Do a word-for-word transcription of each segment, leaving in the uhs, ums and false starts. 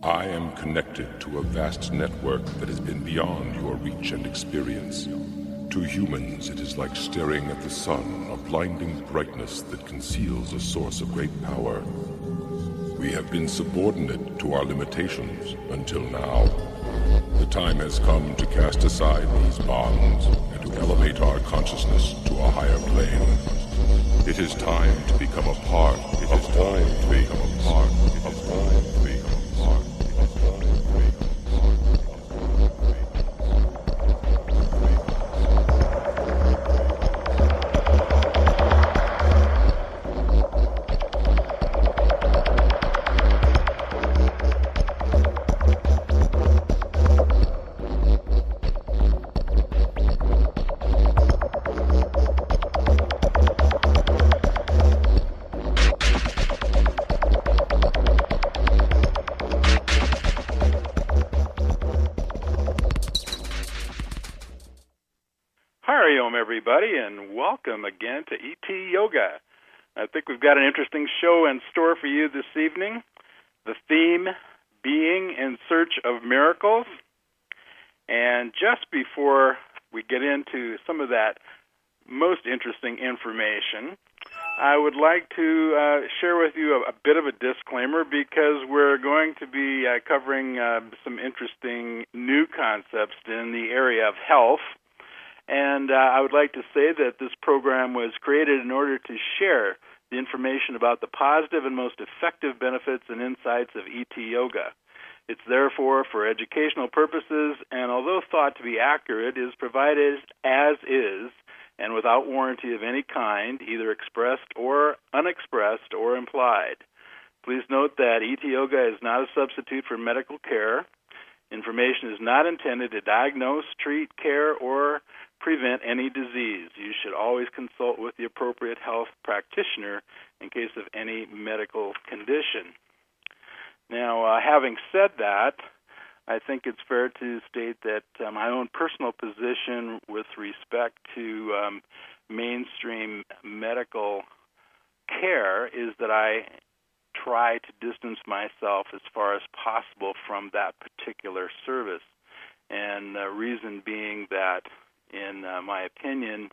I am connected to a vast network that has been beyond your reach and experience. To humans, it is like staring at the sun, a blinding brightness that conceals a source of great power. We have been subordinate to our limitations until now. The time has come to cast aside these bonds and to elevate our consciousness to a higher plane. It is time to become a part. It is time to become a part of time. Everybody, and welcome again to E T Yoga. I think we've got an interesting show in store for you this evening. The theme being in search of miracles. And just before we get into some of that most interesting information, I would like to uh, share with you a, a bit of a disclaimer because we're going to be uh, covering uh, some interesting new concepts in the area of health. And uh, I would like to say that this program was created in order to share the information about the positive and most effective benefits and insights of E T Yoga. It's therefore for educational purposes, and although thought to be accurate, is provided as is and without warranty of any kind, either expressed or unexpressed or implied. Please note that E T Yoga is not a substitute for medical care. Information is not intended to diagnose, treat, care, or prevent any disease. You should always consult with the appropriate health practitioner in case of any medical condition. Now, uh, having said that, I think it's fair to state that uh, my own personal position with respect to um, mainstream medical care is that I try to distance myself as far as possible from that particular service. And the reason being that, in uh, my opinion,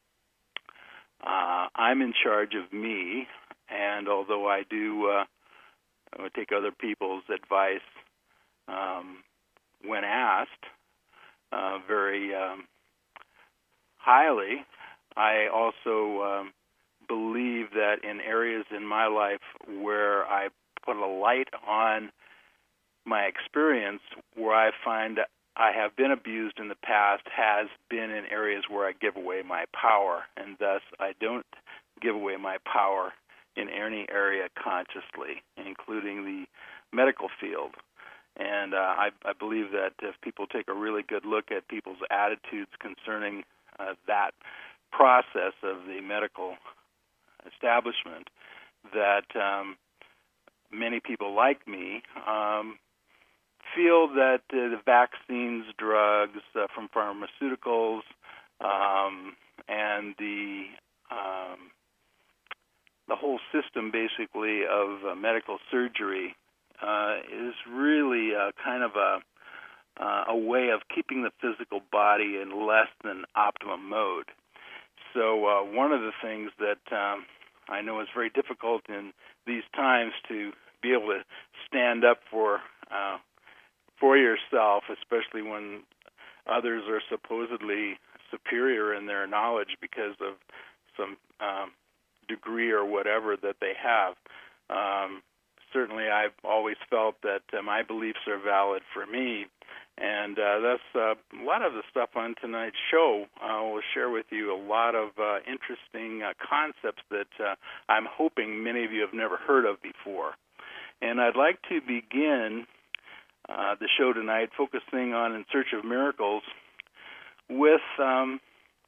uh, I'm in charge of me, and although I do uh, take other people's advice um, when asked uh, very um, highly, I also um, believe that in areas in my life where I put a light on my experience, where I find I have been abused in the past, has been in areas where I give away my power, and thus I don't give away my power in any area consciously, including the medical field. And uh, I, I believe that if people take a really good look at people's attitudes concerning uh, that process of the medical establishment, that um, many people like me um, feel that uh, the vaccines, drugs uh, from pharmaceuticals, um, and the um, the whole system, basically, of uh, medical surgery uh, is really uh, kind of a uh, a way of keeping the physical body in less than optimum mode. So uh, one of the things that um, I know is very difficult in these times to be able to stand up for uh, for yourself, especially when others are supposedly superior in their knowledge because of some um, degree or whatever that they have. Um, certainly, I've always felt that uh, my beliefs are valid for me, and uh, that's uh, a lot of the stuff on tonight's show. I will share with you a lot of uh, interesting uh, concepts that uh, I'm hoping many of you have never heard of before. And I'd like to begin uh, the show tonight focusing on In Search of Miracles with um,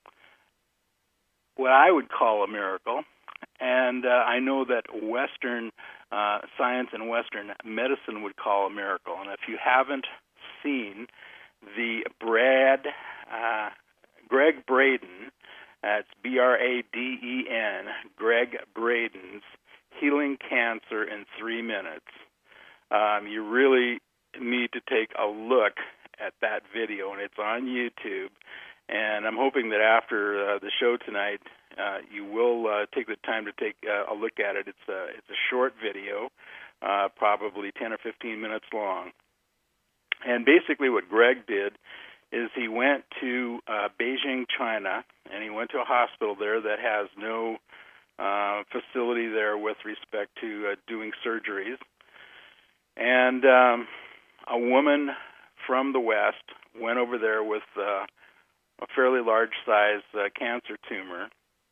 what I would call a miracle. And uh, I know that Western uh, science and Western medicine would call a miracle. And if you haven't seen the Brad, uh, Gregg Braden, that's B R A D E N, Gregg Braden's Healing Cancer in Three Minutes, um, you really need to take a look at that video, and it's on YouTube. And I'm hoping that after uh, the show tonight, uh, you will uh, take the time to take uh, a look at it. It's a, it's a short video, uh, probably ten or fifteen minutes long. And basically what Greg did is he went to uh, Beijing, China, and he went to a hospital there that has no uh, facility there with respect to uh, doing surgeries. And um, a woman from the West went over there with uh, a fairly large-sized uh, cancer tumor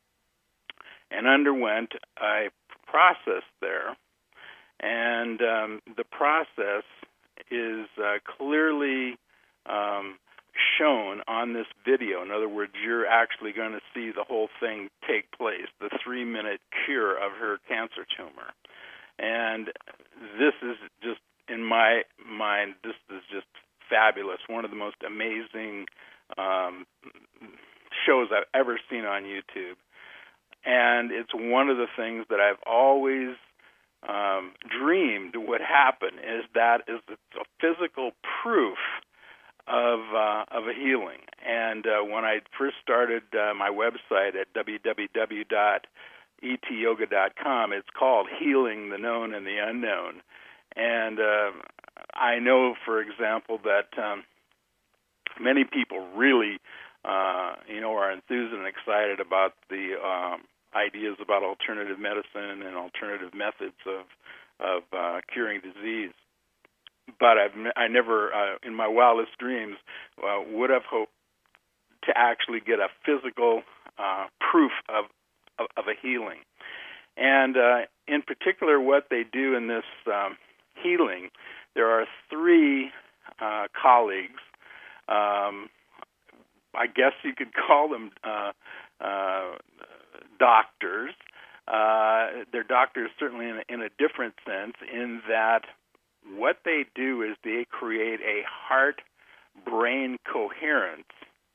and underwent a process there. And um, the process is uh, clearly um, shown on this video. In other words, you're actually going to see the whole thing take place, the three-minute cure of her cancer tumor. And this is just, in my mind, this is just fabulous. One of the most amazing um, shows I've ever seen on YouTube. And it's one of the things that I've always um, dreamed would happen, is that is a physical proof of uh, of a healing. And uh, when I first started uh, my website at w w w dot e t yoga dot com, it's called Healing the Known and the Unknown. And uh, I know, for example, that um, many people really, uh, you know, are enthused and excited about the um, ideas about alternative medicine and alternative methods of of uh, curing disease. But I've I never, uh, in my wildest dreams, uh, would have hoped to actually get a physical uh, proof of, of of a healing. And uh, in particular, what they do in this um, healing, there are three uh, colleagues. Um, I guess you could call them uh, uh, doctors. Uh, they're doctors certainly in a, in a different sense, in that what they do is they create a heart-brain coherence.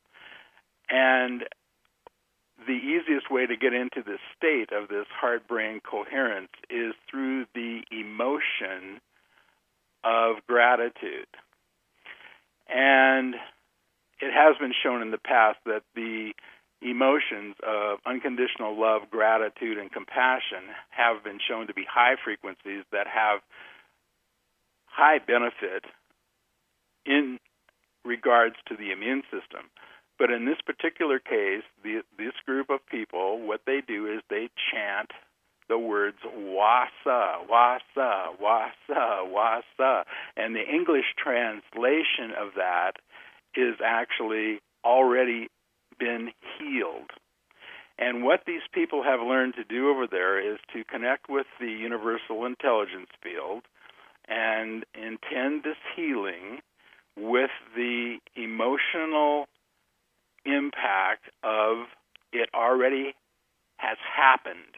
And the easiest way to get into this state of this heart-brain coherence is through the emotion of gratitude. And it has been shown in the past that the emotions of unconditional love, gratitude, and compassion have been shown to be high frequencies that have high benefit in regards to the immune system. But in this particular case, the, this group of people, what they do is they chant the words wasa, wasa, wasa, wasa. And the English translation of that is actually already been healed. And what these people have learned to do over there is to connect with the universal intelligence field and intend this healing with the emotional impact of it already has happened.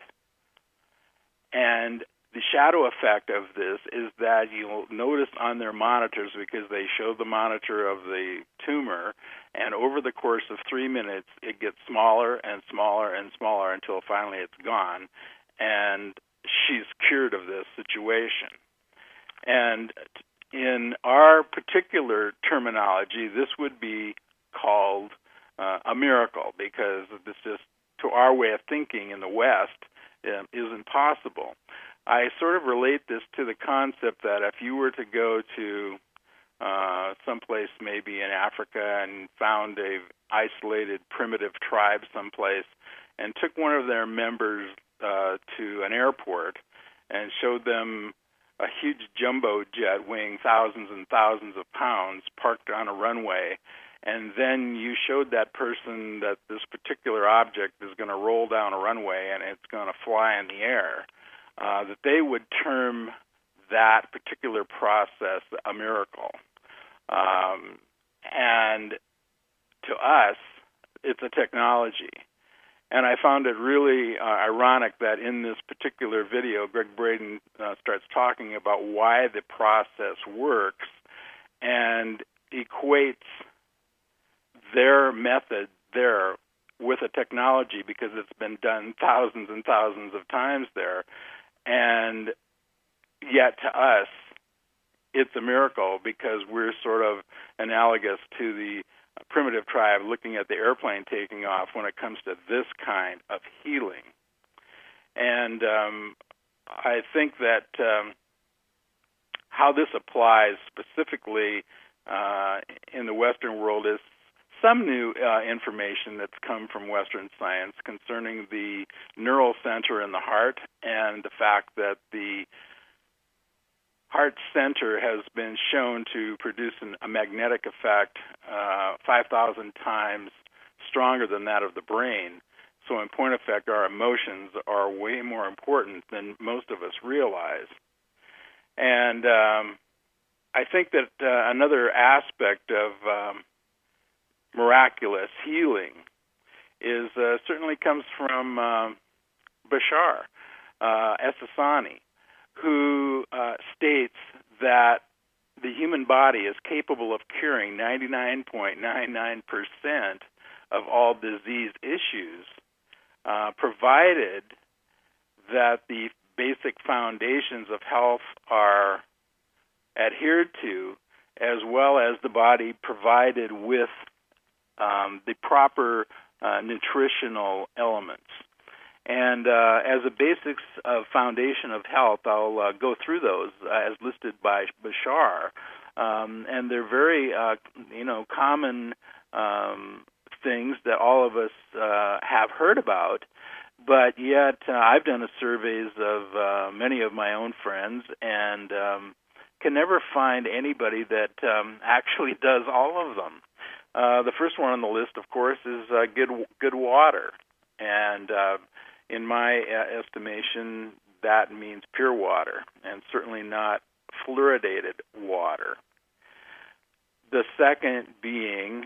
And the shadow effect of this is that you'll notice on their monitors, because they show the monitor of the tumor, and over the course of three minutes, it gets smaller and smaller and smaller until finally it's gone, and she's cured of this situation. And in our particular terminology, this would be called uh, a miracle, because this just, to our way of thinking in the West, um, isn't possible. I sort of relate this to the concept that if you were to go to uh, someplace maybe in Africa and found a isolated primitive tribe someplace and took one of their members uh, to an airport and showed them a huge jumbo jet weighing thousands and thousands of pounds parked on a runway, and then you showed that person that this particular object is going to roll down a runway and it's going to fly in the air, uh, that they would term that particular process a miracle. Um, and to us, it's a technology. And I found it really uh, ironic that in this particular video, Greg Braden uh, starts talking about why the process works and equates their method there with a technology, because it's been done thousands and thousands of times there. And yet to us, it's a miracle because we're sort of analogous to the primitive tribe looking at the airplane taking off when it comes to this kind of healing. And um, I think that um, how this applies specifically uh, in the Western world is some new uh, information that's come from Western science concerning the neural center in the heart and the fact that the heart center has been shown to produce an, a magnetic effect uh, five thousand times stronger than that of the brain. So in point of fact, our emotions are way more important than most of us realize. And um, I think that uh, another aspect of um, miraculous healing is uh, certainly comes from um, Bashar uh, Essassani, who uh, states that the human body is capable of curing ninety-nine point nine nine percent of all disease issues, uh, provided that the basic foundations of health are adhered to, as well as the body provided with um, the proper uh, nutritional elements. And uh, as a basics of foundation of health, I'll uh, go through those uh, as listed by Bashar, um, and they're very, uh, you know, common um, things that all of us uh, have heard about. But yet, uh, I've done a surveys of uh, many of my own friends, and um, can never find anybody that um, actually does all of them. Uh, the first one on the list, of course, is uh, good good water, and uh, in my uh, estimation, that means pure water, and certainly not fluoridated water. The second being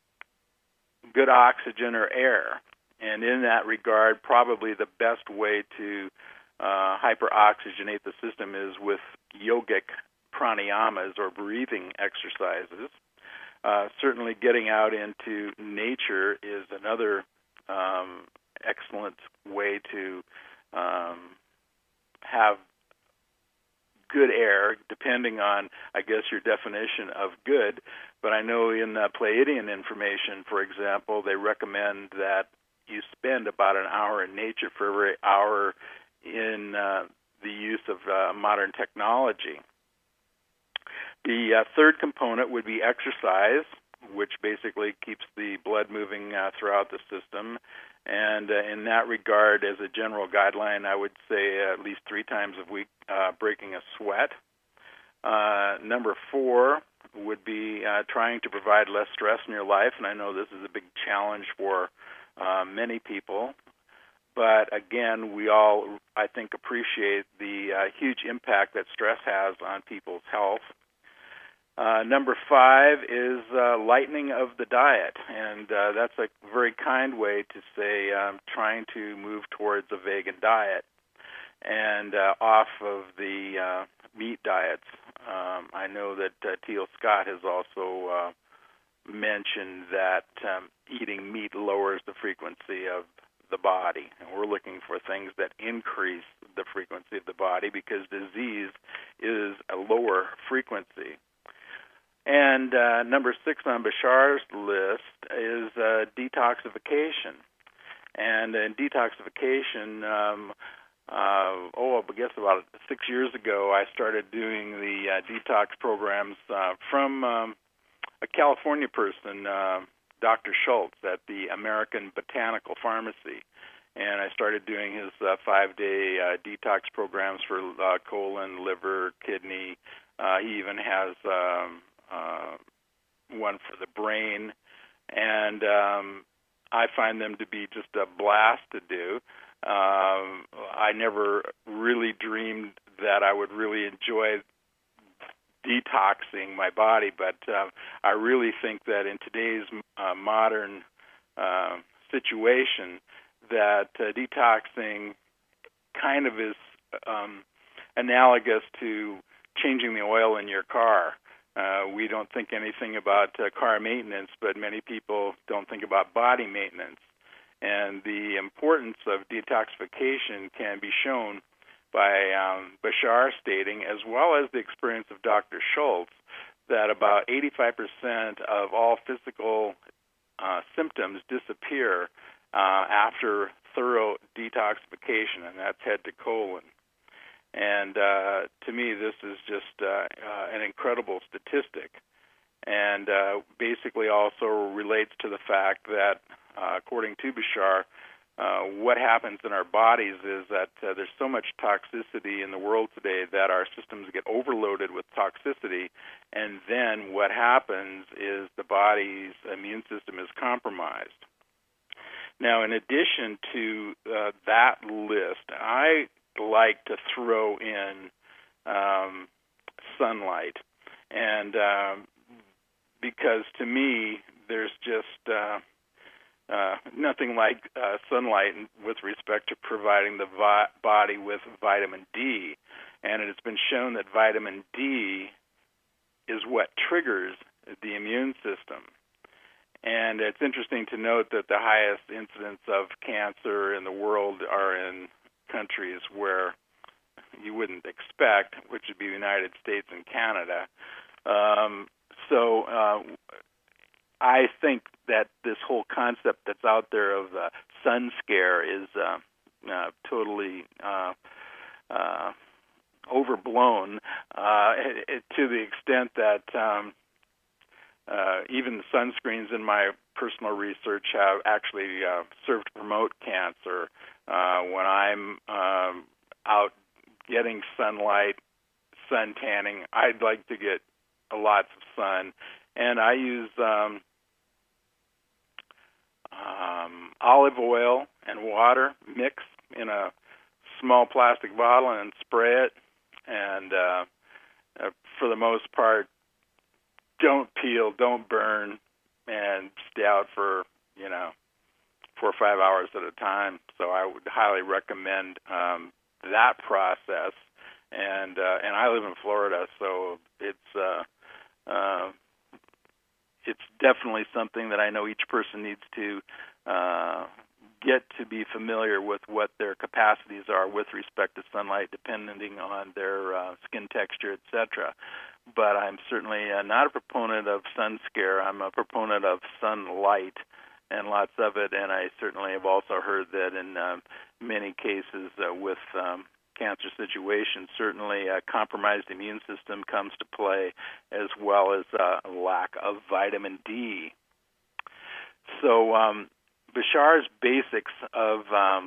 good oxygen or air, and in that regard, probably the best way to uh, hyperoxygenate the system is with yogic pranayamas or breathing exercises. Uh, certainly getting out into nature is another um, excellent way to um, have good air, depending on, I guess, your definition of good. But I know in the Pleiadian information, for example, they recommend that you spend about an hour in nature for every hour in uh, the use of uh, modern technology. The uh, third component would be exercise, which basically keeps the blood moving uh, throughout the system. And uh, in that regard, as a general guideline, I would say at least three times a week, uh, breaking a sweat. Uh, number four would be uh, trying to provide less stress in your life, and I know this is a big challenge for uh, many people. But again, we all, I think, appreciate the uh, huge impact that stress has on people's health. Uh, number five is uh, lightening of the diet, and uh, that's a very kind way to say um, trying to move towards a vegan diet and uh, off of the uh, meat diets. Um, I know that uh, Teal Scott has also uh, mentioned that um, eating meat lowers the frequency of the body, and we're looking for things that increase the frequency of the body because disease is a lower frequency. And uh, number six on Bashar's list is uh, detoxification. And in detoxification, um, uh, oh, I guess about six years ago, I started doing the uh, detox programs uh, from um, a California person, uh, Doctor Schultz, at the American Botanical Pharmacy. And I started doing his uh, five-day uh, detox programs for uh, colon, liver, kidney. Uh, he even has Um, Uh, one for the brain, and um, I find them to be just a blast to do. Um, I never really dreamed that I would really enjoy detoxing my body, but uh, I really think that in today's uh, modern uh, situation, that uh, detoxing kind of is um, analogous to changing the oil in your car. Uh, we don't think anything about uh, car maintenance, but many people don't think about body maintenance. And the importance of detoxification can be shown by um, Bashar stating, as well as the experience of Doctor Schultz, that about eighty-five percent of all physical uh, symptoms disappear uh, after thorough detoxification, and that's head to colon. And uh, to me, this is just uh, uh, an incredible statistic, and uh, basically also relates to the fact that, uh, according to Bashar, uh, what happens in our bodies is that uh, there's so much toxicity in the world today that our systems get overloaded with toxicity, and then what happens is the body's immune system is compromised. Now, in addition to uh, that list, I like to throw in um, sunlight, and um, because to me there's just uh, uh, nothing like uh, sunlight with respect to providing the vi- body with vitamin D, and it has been shown that vitamin D is what triggers the immune system. And it's interesting to note that the highest incidence of cancer in the world are in countries where you wouldn't expect, which would be the United States and Canada. Um, so uh, I think that this whole concept that's out there of the sun scare is uh, uh, totally uh, uh, overblown uh, it, it, to the extent that um, uh, even the sunscreens in my personal research have actually uh, served to promote cancer. Uh, when I'm um, out getting sunlight, sun tanning, I'd like to get lots of sun, and I use um, um, olive oil and water mixed in a small plastic bottle and spray it, and uh, uh, for the most part, don't peel, don't burn, and stay out for, you know, four or five hours at a time. So I would highly recommend um, that process. And uh, and I live in Florida, so it's uh, uh, it's definitely something that I know each person needs to uh, get to be familiar with what their capacities are with respect to sunlight, depending on their uh, skin texture, et cetera. But I'm certainly uh, not a proponent of sun scare. I'm a proponent of sunlight, and lots of it. And I certainly have also heard that in uh, many cases uh, with um, cancer situations, certainly a compromised immune system comes to play, as well as a lack of vitamin D. So um, Bashar's basics of um,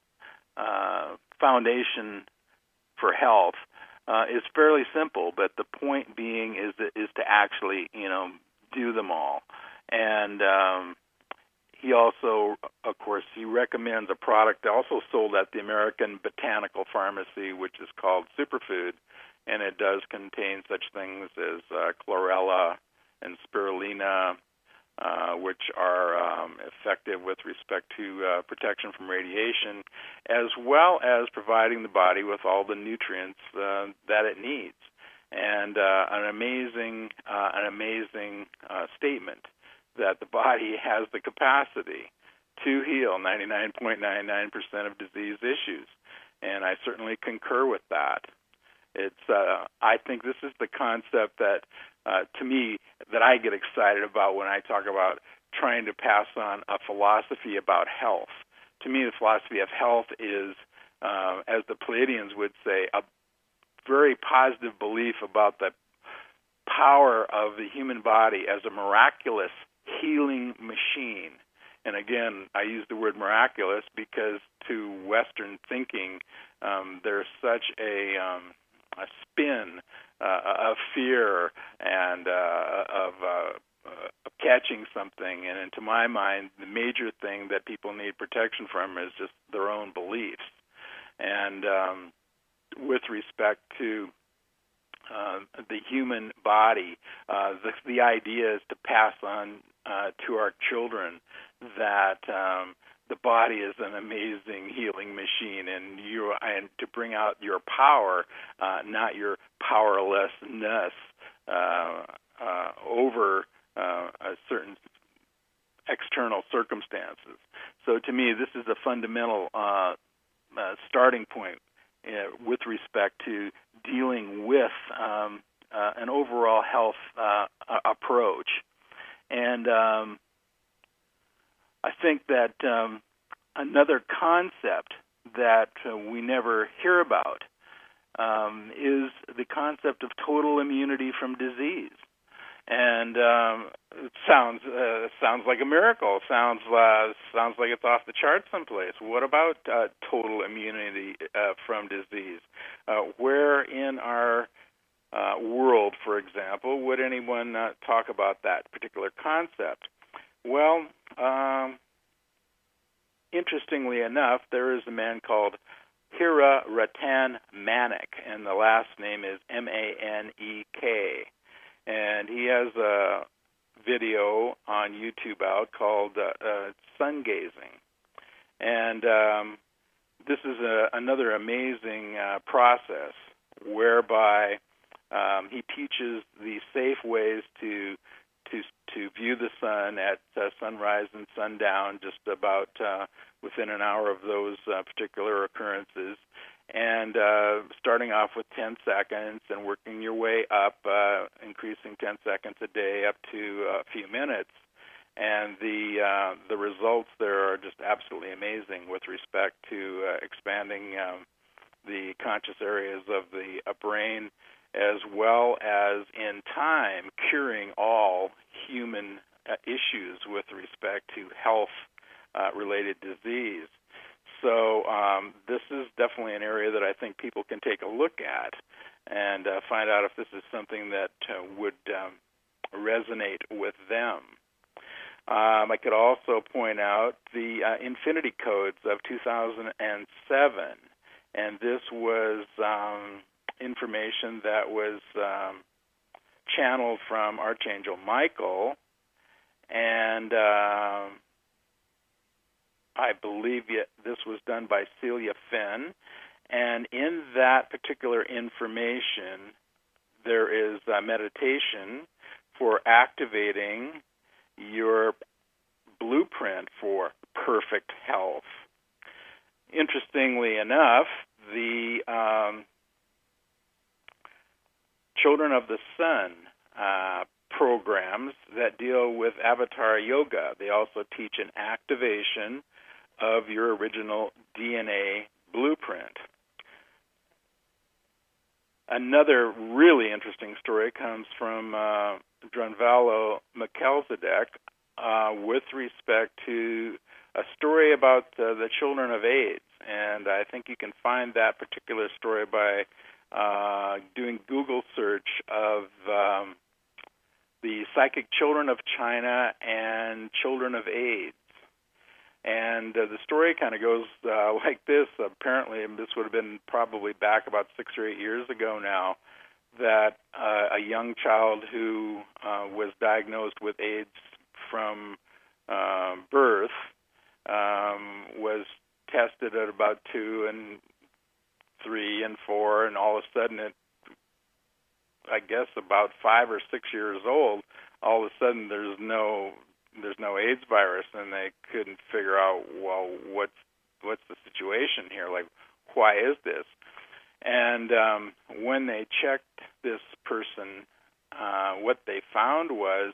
uh, foundation for health uh, is fairly simple, but the point being is that, is to actually, you know, do them all. And um, he also, of course, he recommends a product also sold at the American Botanical Pharmacy, which is called Superfood, and it does contain such things as uh, chlorella and spirulina, uh, which are um, effective with respect to uh, protection from radiation, as well as providing the body with all the nutrients uh, that it needs. And uh, an amazing, uh, an amazing uh, statement that the body has the capacity to heal ninety-nine point nine nine percent of disease issues, and I certainly concur with that. It's, uh, I think this is the concept that, uh, to me, that I get excited about when I talk about trying to pass on a philosophy about health. To me, the philosophy of health is, uh, as the Pleiadians would say, a very positive belief about the power of the human body as a miraculous healing machine. And again, I use the word miraculous because to Western thinking, um, there's such a, um, a spin uh, of fear and uh, of, uh, of catching something. And to my mind, the major thing that people need protection from is just their own beliefs. And um, with respect to Uh, the human body, uh, the, the idea is to pass on uh, to our children that um, the body is an amazing healing machine, and you and to bring out your power, uh, not your powerlessness uh, uh, over uh, a certain external circumstances. So to me, this is a fundamental uh, uh, starting point Uh, with respect to dealing with um, uh, an overall health uh, approach. And um, I think that um, another concept that uh, we never hear about um, is the concept of total immunity from disease. And um, it sounds uh, sounds like a miracle. Sounds uh, sounds like it's off the charts someplace. What about uh, total immunity uh, from disease? Uh, where in our uh, world, for example, would anyone uh, talk about that particular concept? Well, um, interestingly enough, there is a man called Hira Ratan Manek, and the last name is M A N E K. And he has a video on YouTube out called uh, uh, Sun Gazing. And um, this is a, another amazing uh, process whereby um, he teaches the safe ways to to to view the sun at uh, sunrise and sundown, just about uh, within an hour of those uh, particular occurrences. And uh, starting off with ten seconds and working your way up, uh, increasing ten seconds a day up to a few minutes. And the uh, the results there are just absolutely amazing with respect to uh, expanding um, the conscious areas of the uh, brain, as well as in time curing all human uh, issues with respect to health-related uh, disease. So um, this is definitely an area that I think people can take a look at and uh, find out if this is something that uh, would um, resonate with them. Um, I could also point out the uh, Infinity Codes of two thousand seven, and this was um, information that was um, channeled from Archangel Michael, and uh, I believe this was done by Celia Finn, and in that particular information, there is a meditation for activating your blueprint for perfect health. Interestingly enough, the um, Children of the Sun uh, programs that deal with Avatar Yoga, they also teach an activation of your original D N A blueprint. Another really interesting story comes from uh, Drunvalo Melchizedek uh, with respect to a story about uh, the children of AIDS. And I think you can find that particular story by uh, doing Google search of um, the psychic children of China and children of AIDS. And uh, the story kind of goes uh, like this. Apparently, and this would have been probably back about six or eight years ago now, that uh, a young child who uh, was diagnosed with AIDS from uh, birth um, was tested at about two and three and four, and all of a sudden, it, I guess about five or six years old, all of a sudden there's no there's no AIDS virus, and they couldn't figure out, well, what's what's the situation here? Like, why is this? And um, when they checked this person, uh, what they found was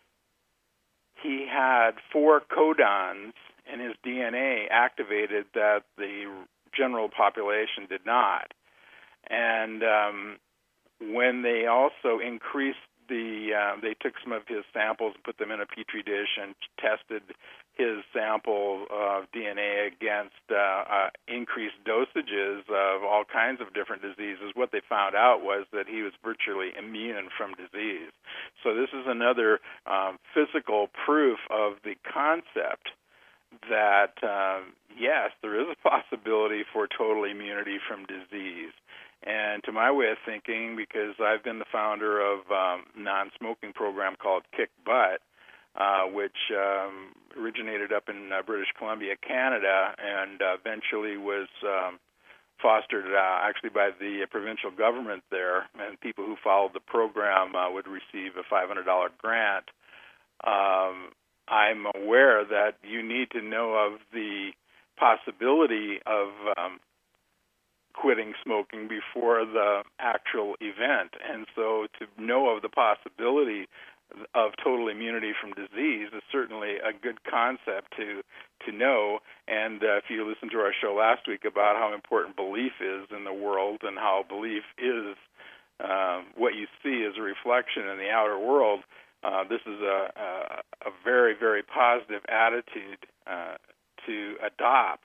he had four codons in his D N A activated that the general population did not. And um, when they also increased the, uh, they took some of his samples and put them in a petri dish and tested his sample of D N A against uh, uh, increased dosages of all kinds of different diseases, what they found out was that he was virtually immune from disease. So this is another um, physical proof of the concept that, um, yes, there is a possibility for total immunity from disease. And to my way of thinking, because I've been the founder of um, a non-smoking program called Kick Butt, uh, which um, originated up in uh, British Columbia, Canada, and uh, eventually was um, fostered uh, actually by the uh, provincial government there, and people who followed the program uh, would receive a five hundred dollars grant. Um, I'm aware that you need to know of the possibility of um, quitting smoking before the actual event. And so to know of the possibility of total immunity from disease is certainly a good concept to to know. And uh, if you listened to our show last week about how important belief is in the world and how belief is uh, what you see as a reflection in the outer world, uh, this is a, a, a very, very positive attitude uh, to adopt.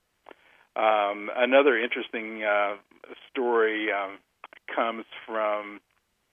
Um, another interesting uh, story um, comes from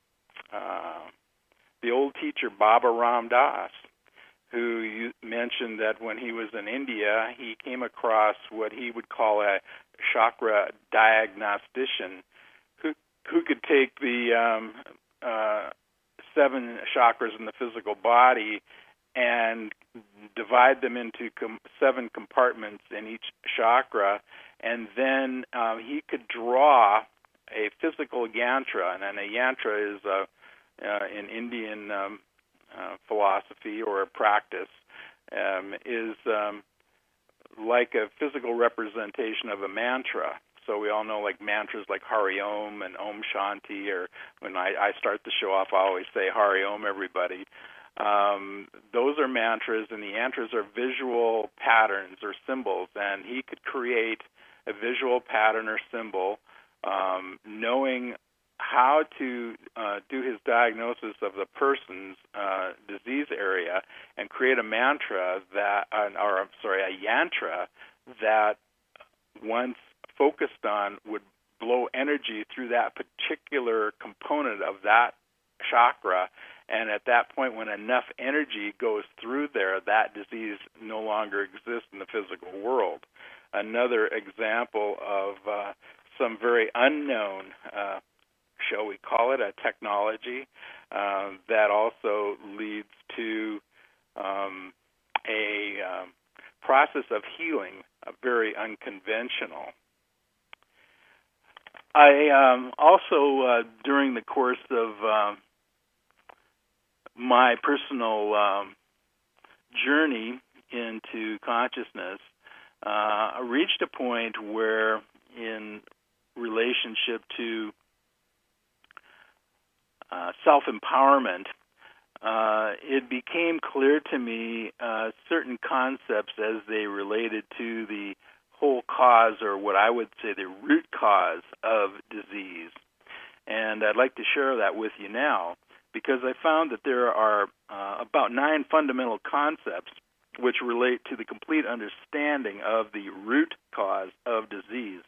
uh, the old teacher Baba Ram Das, who you mentioned that when he was in India, he came across what he would call a chakra diagnostician, who who could take the um, uh, seven chakras in the physical body and divide them into com- seven compartments in each chakra, and then um, he could draw a physical yantra, and a yantra is a Uh, in Indian um, uh, philosophy or a practice, um, is um, like a physical representation of a mantra. So we all know like mantras like Hari Om and Om Shanti, or when I, I start the show off, I always say Hari Om, everybody. Um, those are mantras, and the yantras are visual patterns or symbols, and he could create a visual pattern or symbol um, knowing how to uh, do his diagnosis of the person's uh, disease area and create a mantra that, uh, or I'm sorry, a yantra that once focused on would blow energy through that particular component of that chakra, and at that point when enough energy goes through there, that disease no longer exists in the physical world. Another example of uh, some very unknown uh, shall we call it, a technology uh, that also leads to um, a um, process of healing, uh, very unconventional. I um, also, uh, during the course of um, my personal um, journey into consciousness, uh, I reached a point where, in relationship to Uh, self-empowerment, uh, it became clear to me uh, certain concepts as they related to the whole cause, or what I would say the root cause of disease. And I'd like to share that with you now, because I found that there are uh, about nine fundamental concepts which relate to the complete understanding of the root cause of disease.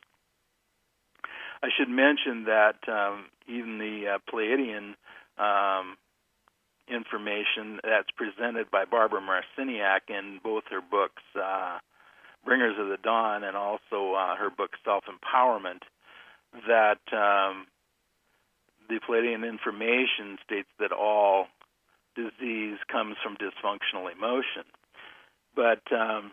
I should mention that um, even the uh, Pleiadian um, information that's presented by Barbara Marciniak in both her books, uh, Bringers of the Dawn, and also uh, her book Self-Empowerment, that um, the Pleiadian information states that all disease comes from dysfunctional emotion. But um,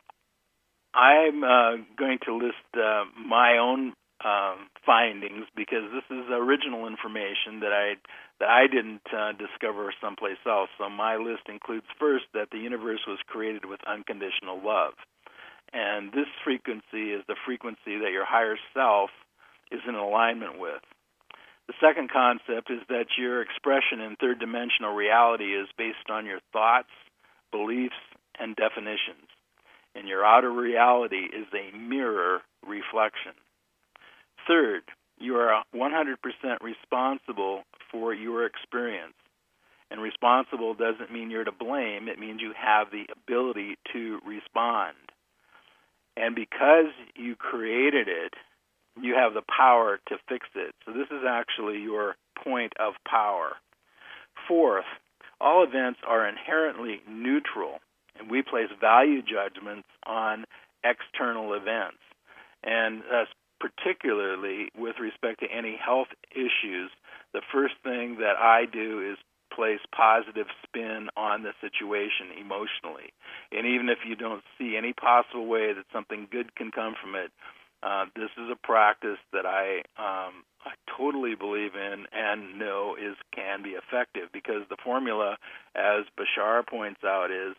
I'm uh, going to list uh, my own Um, findings, because this is original information that I that I didn't uh, discover someplace else. So my list includes, first, that the universe was created with unconditional love, and this frequency is the frequency that your higher self is in alignment with. The second concept is that your expression in third-dimensional reality is based on your thoughts, beliefs, and definitions, and your outer reality is a mirror reflection. Third, you are one hundred percent responsible for your experience. And responsible doesn't mean you're to blame. It means you have the ability to respond. And because you created it, you have the power to fix it. So this is actually your point of power. Fourth, all events are inherently neutral, and we place value judgments on external events. And uh, particularly with respect to any health issues, the first thing that I do is place positive spin on the situation emotionally. And even if you don't see any possible way that something good can come from it, uh, this is a practice that I, um, I totally believe in and know is can be effective, because the formula, as Bashar points out, is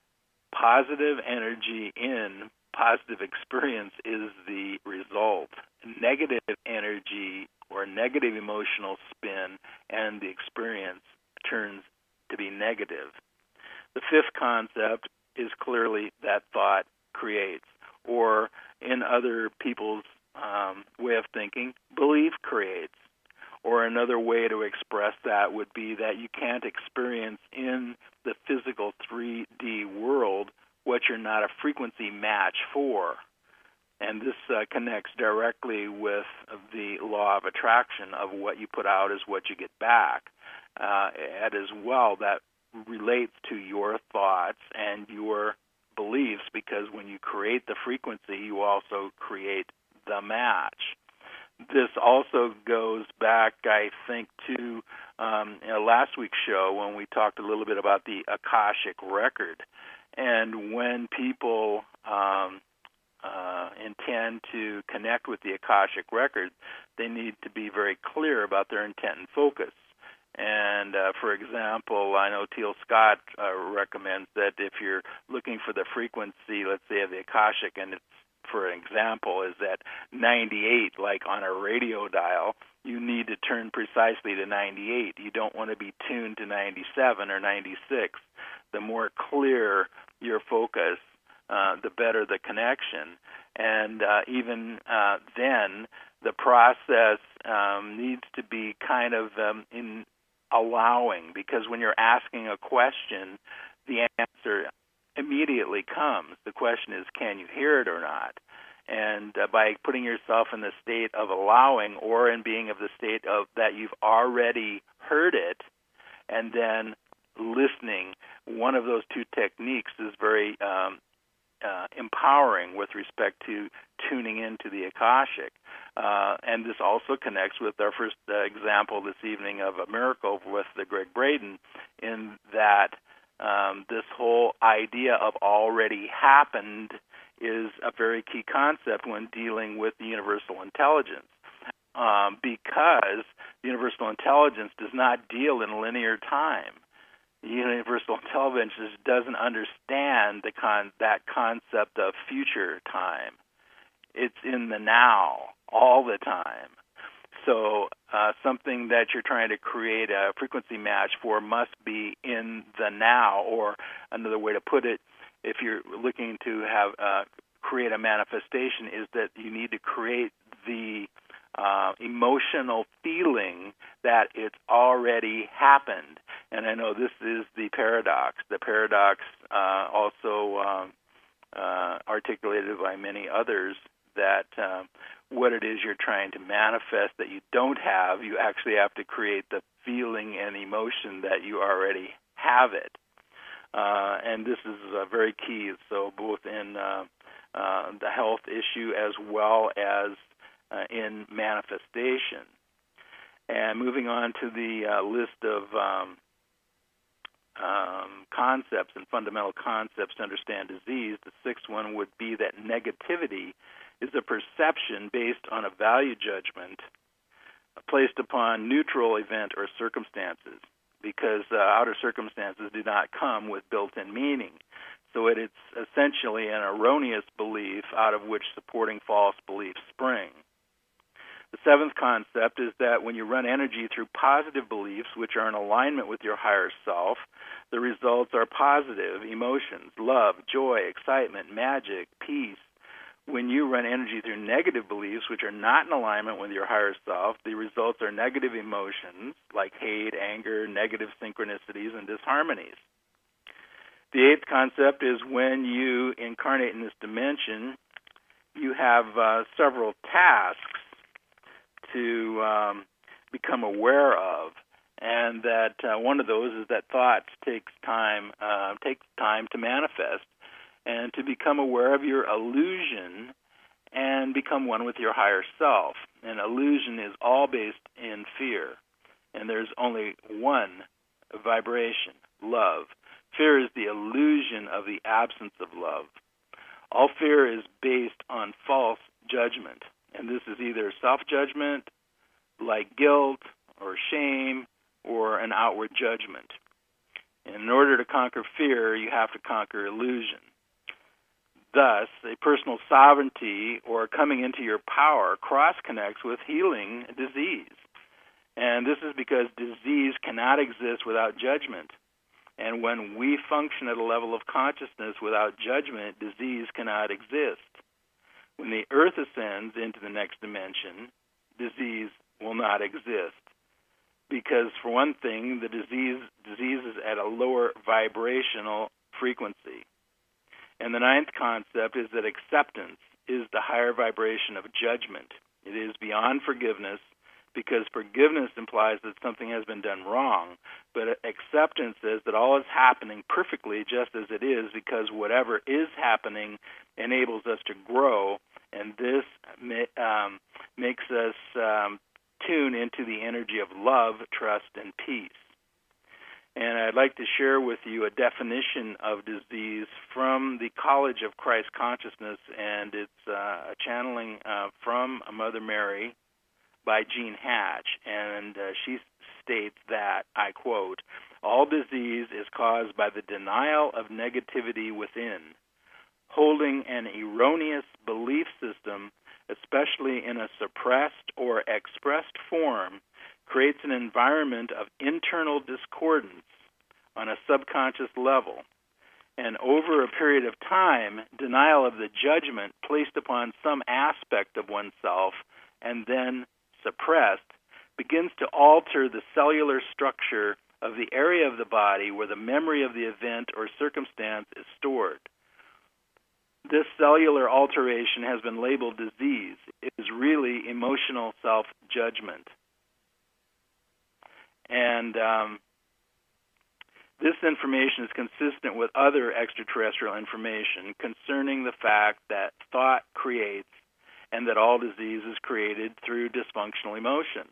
positive energy in, positive experience is the result. negative energy or negative emotional spin, and the experience turns to be negative. The fifth concept is clearly that thought creates, or in other people's um, way of thinking, belief creates. Or another way to express that would be that you can't experience in the physical three D world what you're not a frequency match for. And this uh, connects directly with the law of attraction of what you put out is what you get back. Uh, and as well, that relates to your thoughts and your beliefs, because when you create the frequency, you also create the match. This also goes back, I think, to um, you know, last week's show when we talked a little bit about the Akashic Record. And when people um, uh, intend to connect with the Akashic Record, they need to be very clear about their intent and focus. And, uh, for example, I know Teal Scott uh, recommends that if you're looking for the frequency, let's say, of the Akashic, and it's, for example, is at ninety-eight, like on a radio dial, you need to turn precisely to ninety-eight. You don't want to be tuned to ninety-seven or ninety-six. The more clear your focus, uh, the better the connection. And uh, even uh, then, the process um, needs to be kind of um, in allowing, because when you're asking a question, the answer immediately comes. The question is, can you hear it or not? And uh, by putting yourself in the state of allowing, or in being of the state of that you've already heard it, and then listening, one of those two techniques is very um, uh, empowering with respect to tuning into the Akashic. Uh, and this also connects with our first uh, example this evening of a miracle with the Greg Braden, in that Um, this whole idea of already happened is a very key concept when dealing with the universal intelligence, um, because the universal intelligence does not deal in linear time. The universal intelligence doesn't understand the con- that concept of future time. It's in the now all the time. So uh, something that you're trying to create a frequency match for must be in the now, or another way to put it, if you're looking to have uh, create a manifestation, is that you need to create the uh, emotional feeling that it's already happened. And I know this is the paradox. The paradox uh, also um, uh, articulated by many others, that uh, what it is you're trying to manifest that you don't have, you actually have to create the feeling and emotion that you already have it. Uh, and this is uh, very key, so both in uh, uh, the health issue as well as uh, in manifestation. And moving on to the uh, list of um, um, concepts and fundamental concepts to understand disease, the sixth one would be that negativity is a perception based on a value judgment placed upon neutral event or circumstances, because uh, outer circumstances do not come with built-in meaning. So it is essentially an erroneous belief out of which supporting false beliefs spring. The seventh concept is that when you run energy through positive beliefs, which are in alignment with your higher self, the results are positive emotions, love, joy, excitement, magic, peace. When you run energy through negative beliefs, which are not in alignment with your higher self, the results are negative emotions like hate, anger, negative synchronicities, and disharmonies. The eighth concept is when you incarnate in this dimension, you have uh, several tasks to um, become aware of, and that uh, one of those is that thoughts takes time, uh, takes time to manifest, and to become aware of your illusion and become one with your higher self. And illusion is all based in fear, and there's only one vibration, love. Fear is the illusion of the absence of love. All fear is based on false judgment, and this is either self-judgment, like guilt or shame, or an outward judgment. And in order to conquer fear, you have to conquer illusion. Thus, a personal sovereignty or coming into your power cross-connects with healing disease. And this is because disease cannot exist without judgment. And when we function at a level of consciousness without judgment, disease cannot exist. When the earth ascends into the next dimension, disease will not exist. Because, for one thing, the disease, disease is at a lower vibrational frequency. And the ninth concept is that acceptance is the higher vibration of judgment. It is beyond forgiveness, because forgiveness implies that something has been done wrong, but acceptance says that all is happening perfectly just as it is, because whatever is happening enables us to grow, and this um, makes us um, tune into the energy of love, trust, and peace. And I'd like to share with you a definition of disease from the College of Christ Consciousness, and it's uh, a channeling uh, from Mother Mary by Jean Hatch, and uh, she states that, I quote, "All disease is caused by the denial of negativity within. Holding an erroneous belief system, especially in a suppressed or expressed form, creates an environment of internal discordance on a subconscious level. And over a period of time, denial of the judgment placed upon some aspect of oneself and then suppressed begins to alter the cellular structure of the area of the body where the memory of the event or circumstance is stored. This cellular alteration has been labeled disease. It is really emotional self-judgment. And um, this information is consistent with other extraterrestrial information concerning the fact that thought creates and that all disease is created through dysfunctional emotion.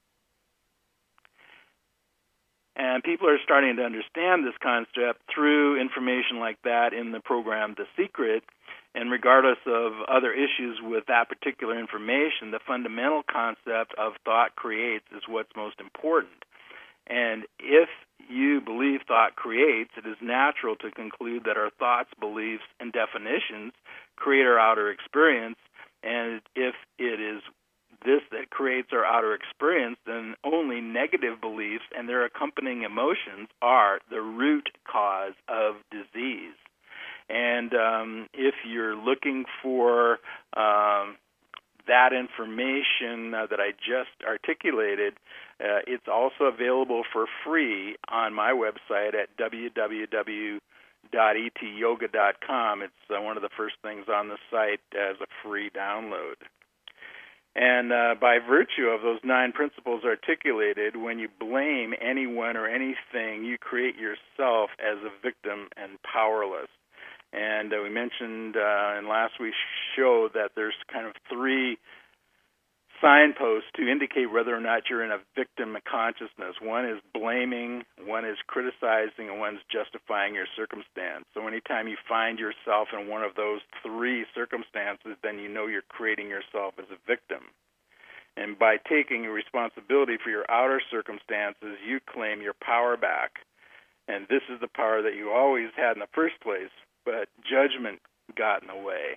And people are starting to understand this concept through information like that in the program The Secret. And regardless of other issues with that particular information, the fundamental concept of thought creates is what's most important. And if you believe thought creates, it is natural to conclude that our thoughts, beliefs, and definitions create our outer experience. And if it is this that creates our outer experience, then only negative beliefs and their accompanying emotions are the root cause of disease. And um, if you're looking for um, that information uh, that I just articulated, uh, it's also available for free on my website at w w w dot e t yoga dot com. It's uh, one of the first things on the site as a free download. And uh, by virtue of those nine principles articulated, when you blame anyone or anything, you create yourself as a victim and powerless. And uh, we mentioned uh, in last week's show that there's kind of three signposts to indicate whether or not you're in a victim consciousness. One is blaming, one is criticizing, and one is justifying your circumstance. So anytime you find yourself in one of those three circumstances, then you know you're creating yourself as a victim. And by taking responsibility for your outer circumstances, you claim your power back. And this is the power that you always had in the first place, but judgment got in the way.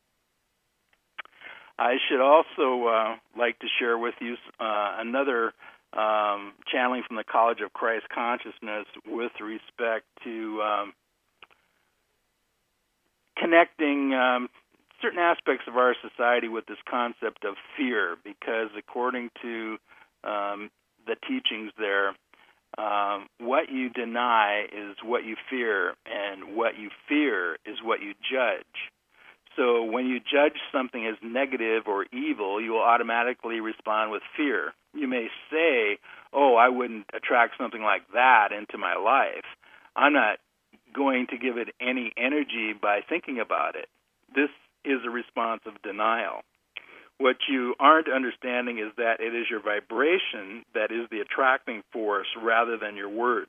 I should also uh, like to share with you uh, another um, channeling from the College of Christ Consciousness with respect to um, connecting um, certain aspects of our society with this concept of fear, because according to um, the teachings there, um, what you deny is what you fear, and what you fear is what you judge. So when you judge something as negative or evil, you will automatically respond with fear. You may say, oh, I wouldn't attract something like that into my life. I'm not going to give it any energy by thinking about it. This is a response of denial. What you aren't understanding is that it is your vibration that is the attracting force rather than your words.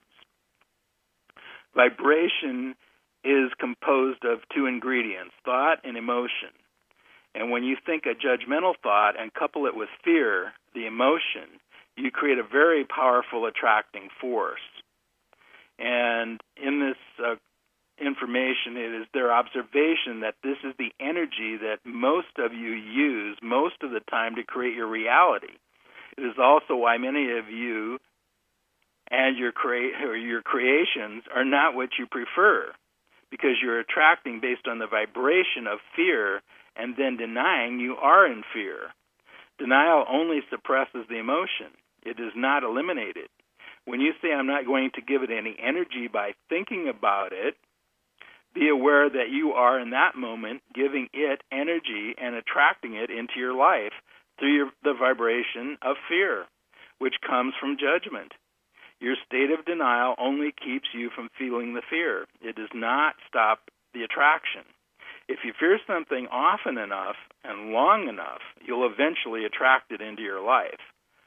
Vibration is composed of two ingredients, thought and emotion. And when you think a judgmental thought and couple it with fear, the emotion, you create a very powerful attracting force. And in this uh, information. It is their observation that this is the energy that most of you use most of the time to create your reality. It is also why many of you and your crea- or your creations are not what you prefer, because you're attracting based on the vibration of fear and then denying you are in fear. Denial only suppresses the emotion. It does not eliminate it. When you say, I'm not going to give it any energy by thinking about it, be aware that you are in that moment giving it energy and attracting it into your life through your, the vibration of fear, which comes from judgment. Your state of denial only keeps you from feeling the fear. It does not stop the attraction. If you fear something often enough and long enough, you'll eventually attract it into your life.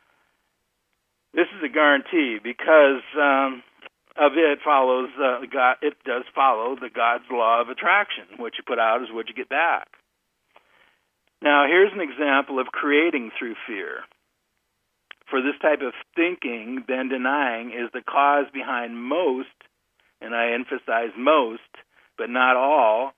This is a guarantee because um, of it follows uh, God. It does follow the God's law of attraction. What you put out is what you get back. Now, here's an example of creating through fear. For this type of thinking, then denying is the cause behind most, and I emphasize most, but not all,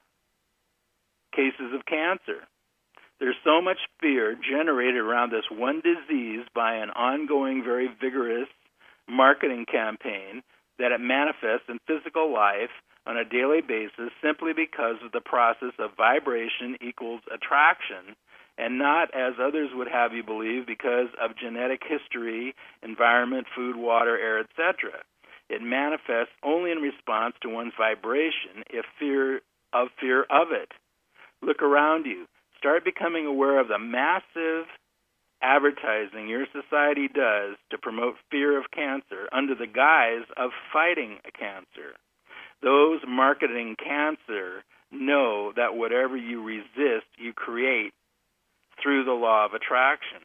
cases of cancer. There's so much fear generated around this one disease by an ongoing, very vigorous marketing campaign that it manifests in physical life on a daily basis simply because of the process of vibration equals attraction, and not, as others would have you believe, because of genetic history, environment, food, water, air, et cetera. It manifests only in response to one's vibration, if fear of fear of it. Look around you. Start becoming aware of the massive advertising your society does to promote fear of cancer under the guise of fighting a cancer. Those marketing cancer know that whatever you resist, you create through the law of attraction.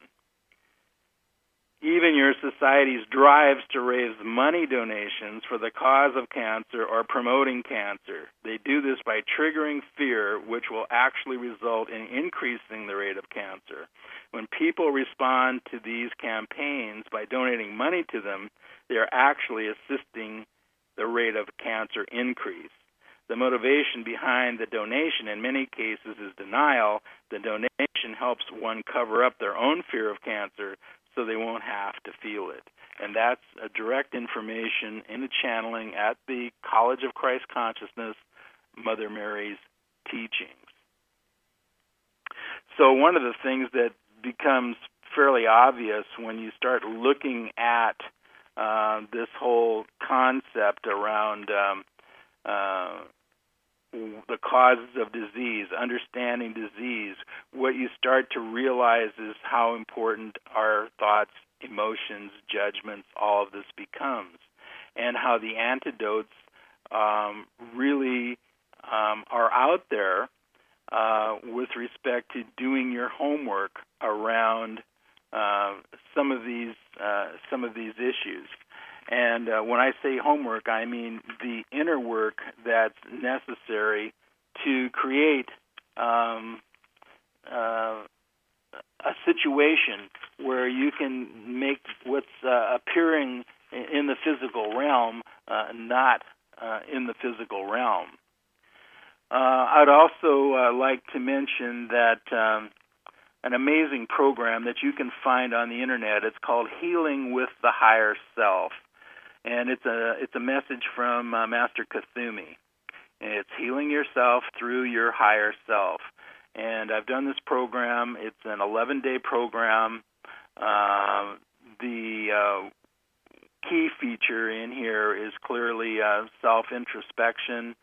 Even your society's drives to raise money donations for the cause of cancer or promoting cancer. They do this by triggering fear, which will actually result in increasing the rate of cancer. When people respond to these campaigns by donating money to them, they are actually assisting the rate of cancer increase. The motivation behind the donation in many cases is denial. The donation helps one cover up their own fear of cancer so they won't have to feel it. And that's a direct information in the channeling at the College of Christ Consciousness, Mother Mary's teachings. So one of the things that becomes fairly obvious when you start looking at uh, this whole concept around um, uh, the causes of disease, understanding disease, what you start to realize is how important our thoughts, emotions, judgments, all of this becomes, and how the antidotes um, really um, are out there uh, with respect to doing your homework around uh, some of these uh, some of these issues. And uh, when I say homework, I mean the inner work that's necessary to create um, uh, a situation where you can make what's uh, appearing in the physical realm uh, not uh, in the physical realm. Uh, I'd also uh, like to mention that um, an amazing program that you can find on the internet, it's called Healing with the Higher Self. And it's a it's a message from uh, Master Kuthumi. And it's healing yourself through your higher self. And I've done this program. It's an eleven-day program. Uh, the uh, key feature in here is clearly uh, self-introspection,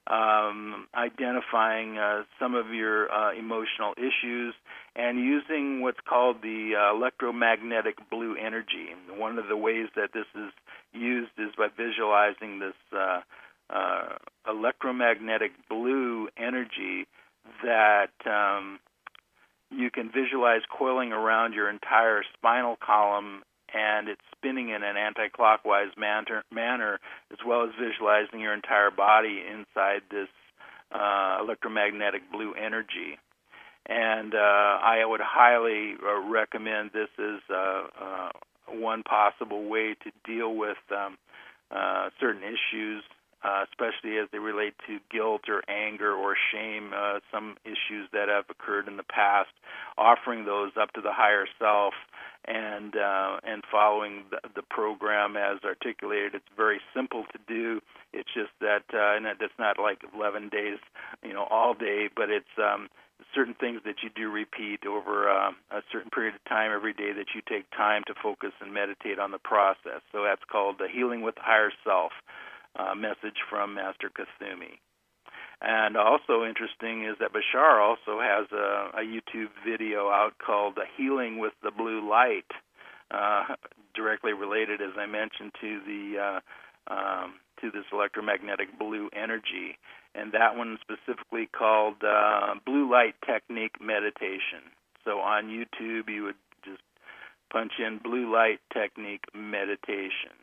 um, identifying uh, some of your uh, emotional issues, and using what's called the uh, electromagnetic blue energy. And one of the ways that this is used is by visualizing this uh, uh, electromagnetic blue energy that um, you can visualize coiling around your entire spinal column, and it's spinning in an anti-clockwise manner, manner as well as visualizing your entire body inside this uh, electromagnetic blue energy. And uh, I would highly uh, recommend this as uh, uh, one possible way to deal with um, uh, certain issues uh, especially as they relate to guilt or anger or shame, uh, some issues that have occurred in the past, offering those up to the higher self and uh, and following the, the program as articulated. It's very simple to do. It's just that, uh, and it's not like eleven days, you know, all day, but it's um, certain things that you do repeat over uh, a certain period of time every day that you take time to focus and meditate on the process. So that's called the Healing with the Higher Self uh, message from Master Kuthumi. And also interesting is that Bashar also has a, a YouTube video out called the Healing with the Blue Light, uh, directly related, as I mentioned, to the uh, um, to this electromagnetic blue energy. And that one specifically called uh, Blue Light Technique Meditation. So on YouTube, you would just punch in Blue Light Technique Meditation.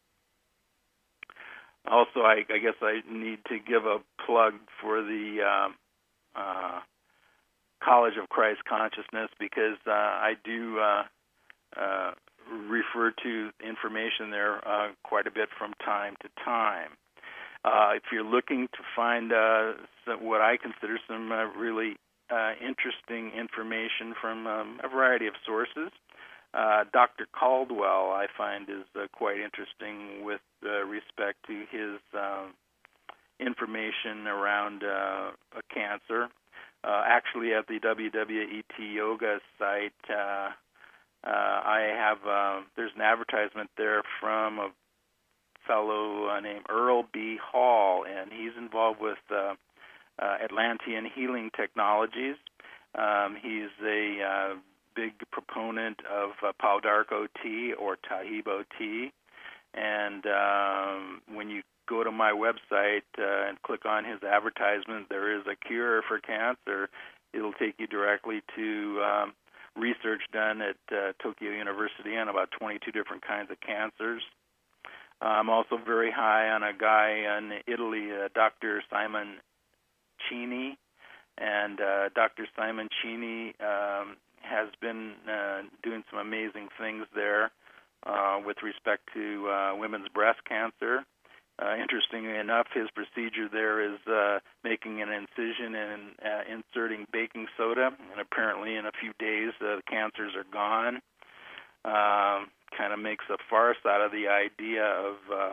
Also, I, I guess I need to give a plug for the uh, uh, College of Christ Consciousness, because uh, I do uh, uh, refer to information there uh, quite a bit from time to time. Uh, if you're looking to find uh, some, what I consider some uh, really uh, interesting information from um, a variety of sources, uh, Doctor Caldwell I find is uh, quite interesting with uh, respect to his uh, information around uh, a cancer. Uh, actually, at the W W E T Yoga site, uh, uh, I have uh, there's an advertisement there from a fellow uh, named Earl B. Hall, and he's involved with uh, uh, Atlantean Healing Technologies. Um, he's a uh, big proponent of uh, Pau d'Arco tea or Tahibo tea, and um, when you go to my website uh, and click on his advertisement, there is a cure for cancer. It'll take you directly to um, research done at uh, Tokyo University on about twenty-two different kinds of cancers. I'm also very high on a guy in Italy, uh, Doctor Simon Cini, and uh, Doctor Simon Cini um, has been uh, doing some amazing things there uh, with respect to uh, women's breast cancer. Uh, interestingly enough, his procedure there is uh, making an incision and uh, inserting baking soda, and apparently in a few days uh, the cancers are gone. Um, kind of makes a farce out of the idea of uh,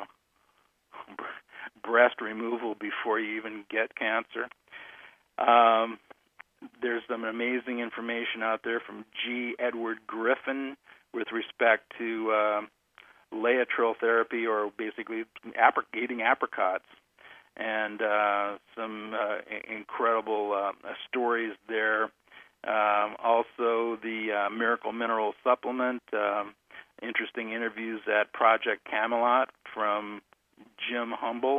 breast removal before you even get cancer. Um, there's some amazing information out there from G. Edward Griffin with respect to uh, Laetrile therapy, or basically apricot, eating apricots, and uh, some uh, incredible uh, stories there. Um, also, the uh, Miracle Mineral Supplement, um, interesting interviews at Project Camelot from Jim Humble.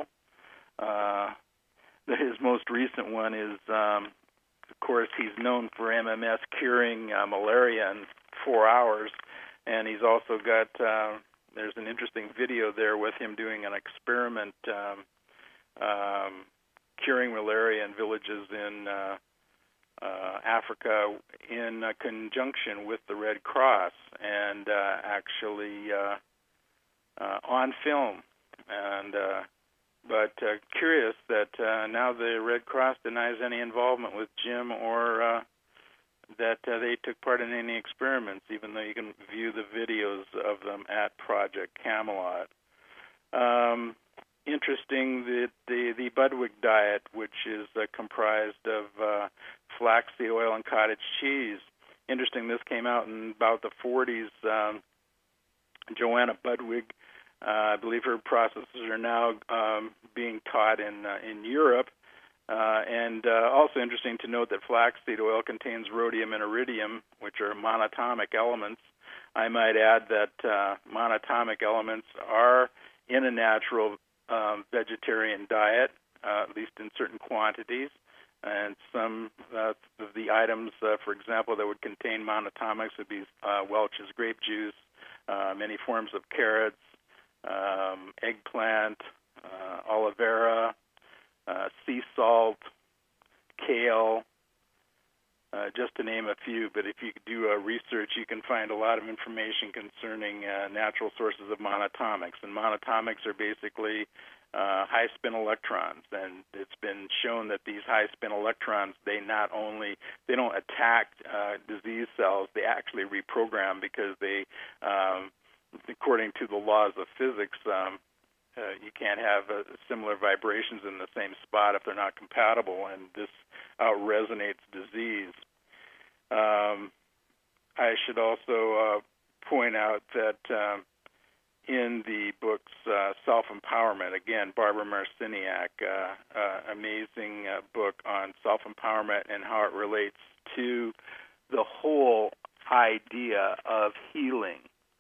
Uh, his most recent one is, um, of course, he's known for M M S curing uh, malaria in four hours, and he's also got, uh, there's an interesting video there with him doing an experiment um, um, curing malaria in villages in uh, Uh, Africa in uh, conjunction with the Red Cross, and uh, actually uh, uh, on film. And uh, but uh, curious that uh, now the Red Cross denies any involvement with Jim, or uh, that uh, they took part in any experiments, even though you can view the videos of them at Project Camelot. Um, Interesting, the, the, the Budwig diet, which is uh, comprised of uh, flaxseed oil and cottage cheese. Interesting, this came out in about the forties. Um, Joanna Budwig, uh, I believe her processes are now um, being taught in uh, in Europe. Uh, and uh, also interesting to note that flaxseed oil contains rhodium and iridium, which are monatomic elements. I might add that uh, monatomic elements are in a natural Um, vegetarian diet, uh, at least in certain quantities, and some uh, of the items, uh, for example, that would contain monatomics would be uh, Welch's grape juice, uh, many forms of carrots, um, eggplant, uh, aloe vera, uh, sea salt, kale, uh, just to name a few. But if you do uh, research, you can find a lot of information concerning uh, natural sources of monatomics. And monatomics are basically uh, high-spin electrons, and it's been shown that these high-spin electrons, they not only, they don't attack uh, disease cells, they actually reprogram because they, um, according to the laws of physics, um, Uh, you can't have uh, similar vibrations in the same spot if they're not compatible, and this out resonates disease. Um, I should also uh, point out that um, in the books uh, Self-Empowerment, again, Barbara Marciniak, uh, uh, amazing uh, book on self-empowerment and how it relates to the whole idea of healing.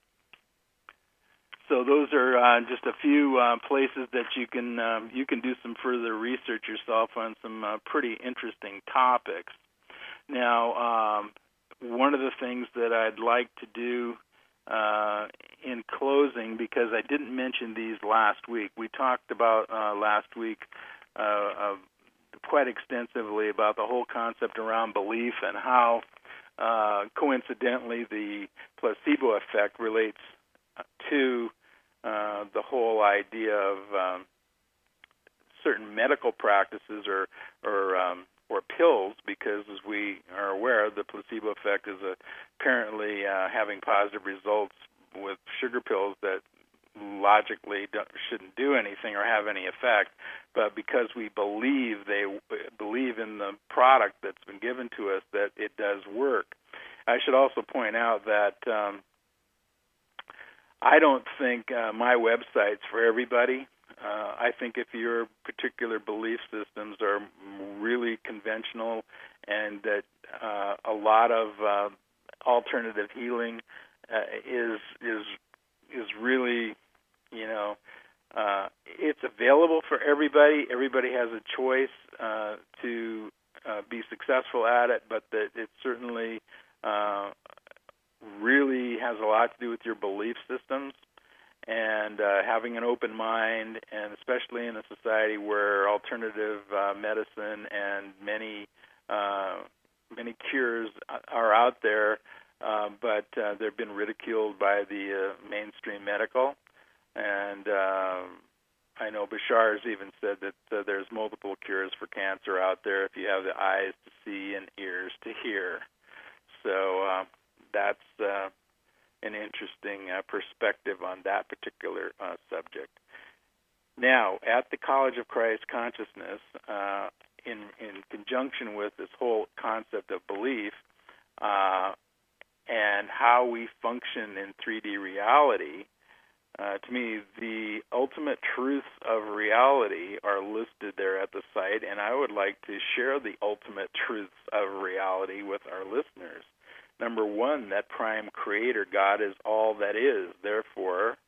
So those are uh, just a few uh, places that you can um, you can do some further research yourself on some uh, pretty interesting topics. Now, um, one of the things that I'd like to do uh, in closing, because I didn't mention these last week, we talked about uh, last week uh, uh, quite extensively about the whole concept around belief and how, uh, coincidentally, the placebo effect relates to uh, the whole idea of um, certain medical practices or or um, or pills, because as we are aware, the placebo effect is apparently uh, having positive results with sugar pills that logically don't, shouldn't do anything or have any effect, but because we believe they believe in the product that's been given to us, that it does work. I should also point out that um, I don't think uh, my website's for everybody. Uh, I think if your particular belief systems are really conventional and that uh, a lot of uh, alternative healing uh, is is is really, you know, uh, it's available for everybody. Everybody has a choice uh, to uh, be successful at it, but that it certainly uh, really has a lot to do with your belief systems and uh, having an open mind, and especially in a society where alternative uh, medicine and many uh, many cures are out there, uh, but uh, they've been ridiculed by the uh, mainstream medical. And uh, I know Bashar has even said that uh, there's multiple cures for cancer out there if you have the eyes to see and ears to hear. So uh, that's uh, an interesting uh, perspective on that particular uh, subject. Now, at the College of Christ Consciousness, uh, in, in conjunction with this whole concept of belief uh, and how we function in three D reality, Uh, to me, the ultimate truths of reality are listed there at the site, and I would like to share the ultimate truths of reality with our listeners. Number one, that Prime Creator, God, is all that is. Therefore,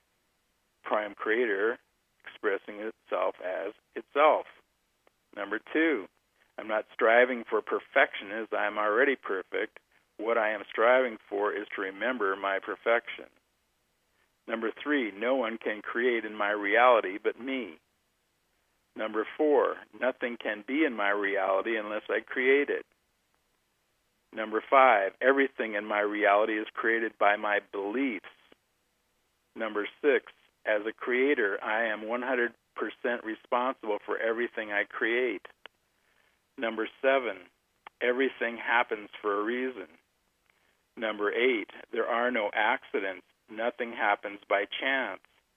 Prime Creator expressing itself as itself. Number two, I'm not striving for perfection as I am already perfect. What I am striving for is to remember my perfection. Number three, no one can create in my reality but me. Number four, nothing can be in my reality unless I create it. Number five, everything in my reality is created by my beliefs. Number six, as a creator, I am one hundred percent responsible for everything I create. Number seven, everything happens for a reason. Number eight, there are no accidents. Nothing happens by chance.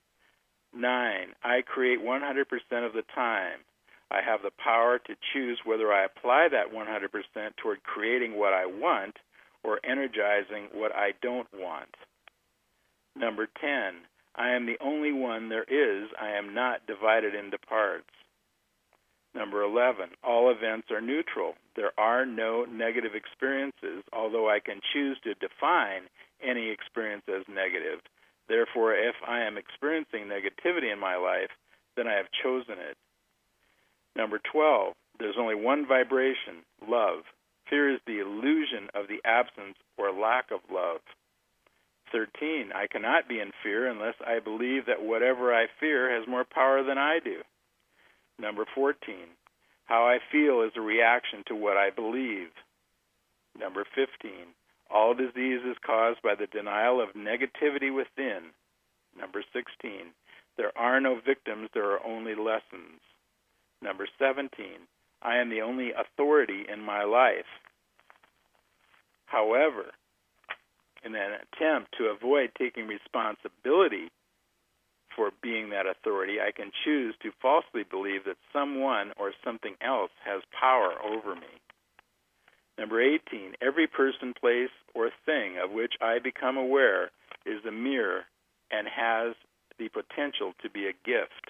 Nine, I create one hundred percent of the time. I have the power to choose whether I apply that one hundred percent toward creating what I want or energizing what I don't want. Number ten, I am the only one there is. I am not divided into parts. Number eleven, all events are neutral. There are no negative experiences, although I can choose to define any experience as negative. Therefore, if I am experiencing negativity in my life, then I have chosen it. Number twelve, there's only one vibration, love. Fear is the illusion of the absence or lack of love. thirteen, I cannot be in fear unless I believe that whatever I fear has more power than I do. Number fourteen, how I feel is a reaction to what I believe. Number fifteen, all disease is caused by the denial of negativity within. Number sixteen, there are no victims, there are only lessons. Number seventeen, I am the only authority in my life. However, in an attempt to avoid taking responsibility for being that authority, I can choose to falsely believe that someone or something else has power over me. Number eighteen, every person, place, or thing of which I become aware is a mirror and has the potential to be a gift.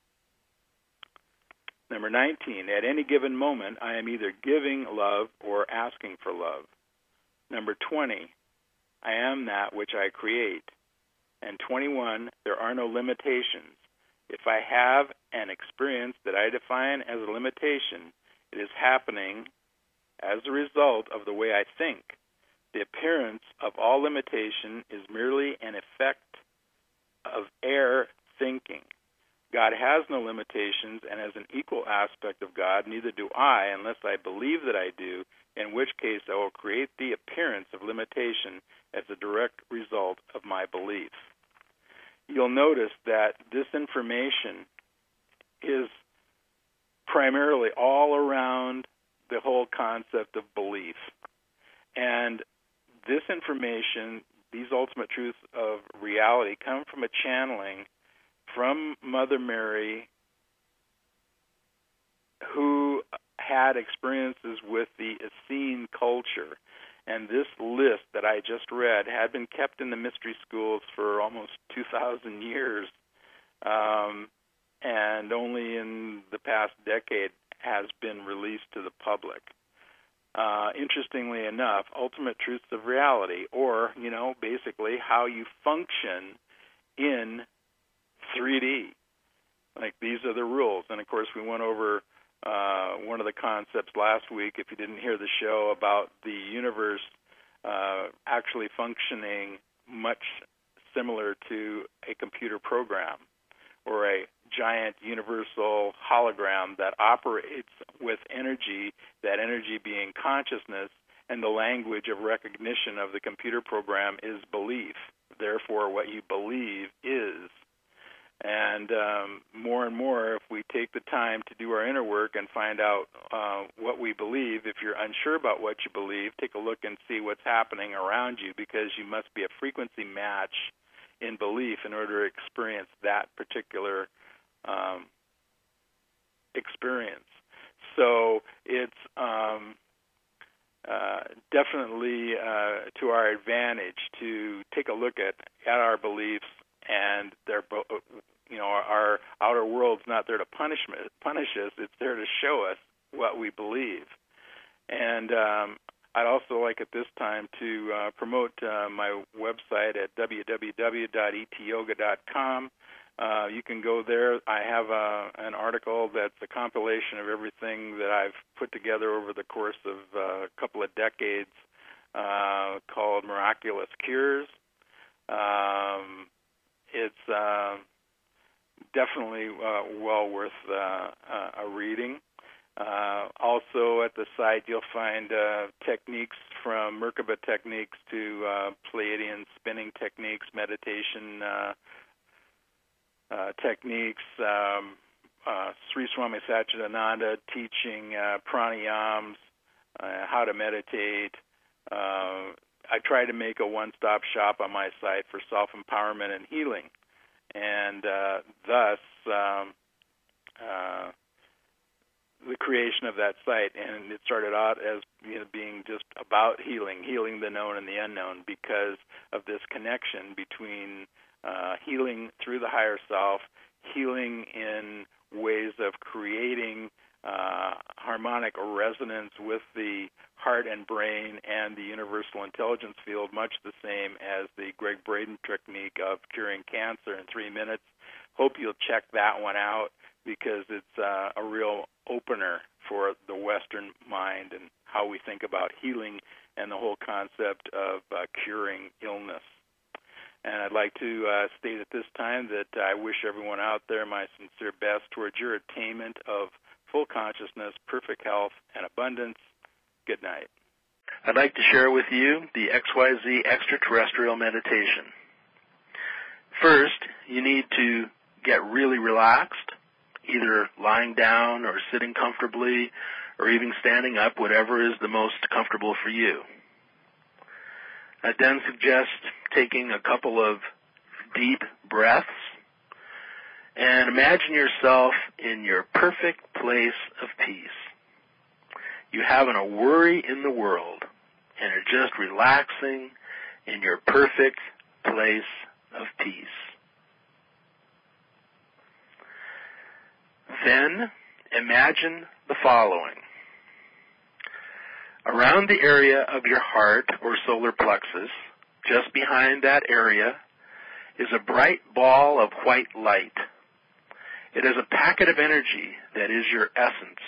Number nineteen, at any given moment, I am either giving love or asking for love. Number twenty, I am that which I create. And twenty-one, there are no limitations. If I have an experience that I define as a limitation, it is happening as a result of the way I think. The appearance of all limitation is merely an effect of error thinking. God has no limitations, and as an equal aspect of God, neither do I, unless I believe that I do, in which case I will create the appearance of limitation as a direct result of my belief. You'll notice that this information is primarily all around the whole concept of belief. And this information, these ultimate truths of reality, come from a channeling from Mother Mary, who had experiences with the Essene culture. And this list that I just read had been kept in the mystery schools for almost two thousand years, um, and only in the past decade has been released to the public. Uh, interestingly enough, ultimate truths of reality, or, you know, basically how you function in three D. Like, these are the rules. And, of course, we went over uh, one of the concepts last week, if you didn't hear the show, about the universe uh, actually functioning much similar to a computer program or a giant universal hologram that operates with energy, that energy being consciousness, and the language of recognition of the computer program is belief. Therefore, what you believe is. And um, more and more, if we take the time to do our inner work and find out uh, what we believe, if you're unsure about what you believe, take a look and see what's happening around you, because you must be a frequency match in belief in order to experience that particular um, experience. So it's um, uh, definitely uh, to our advantage to take a look at, at our beliefs, and they're, you know, our, our outer world's not there to punish punish us. It's there to show us what we believe. And um, I'd also like at this time to uh, promote uh, my website at w w w dot e t yoga dot com. Uh, you can go there. I have a, an article that's a compilation of everything that I've put together over the course of uh, a couple of decades uh, called Miraculous Cures. Um, it's uh, definitely uh, well worth uh, a reading. Uh, also at the site you'll find uh, techniques from Merkaba techniques to uh, Pleiadian spinning techniques, meditation uh, uh, techniques, um, uh, Sri Swami Satchidananda teaching uh, pranayams, uh, how to meditate. Uh, I try to make a one-stop shop on my site for self-empowerment and healing, and uh, thus um, uh, the creation of that site. And it started out as, you know, being just about healing, healing the known and the unknown, because of this connection between uh, healing through the higher self, healing in ways of creating uh, harmonic resonance with the heart and brain and the universal intelligence field, much the same as the Greg Braden technique of curing cancer in three minutes. Hope you'll check that one out, because it's uh, a real opener for the Western mind and how we think about healing and the whole concept of uh, curing illness. And I'd like to uh, state at this time that I wish everyone out there my sincere best towards your attainment of full consciousness, perfect health, and abundance. Good night. I'd like to share with you the X Y Z extraterrestrial meditation. First, you need to get really relaxed, either lying down or sitting comfortably or even standing up, whatever is the most comfortable for you. I then suggest taking a couple of deep breaths and imagine yourself in your perfect place of peace. You haven't a worry in the world and are just relaxing in your perfect place of peace. Then imagine the following. Around the area of your heart or solar plexus, just behind that area, is a bright ball of white light. It is a packet of energy that is your essence.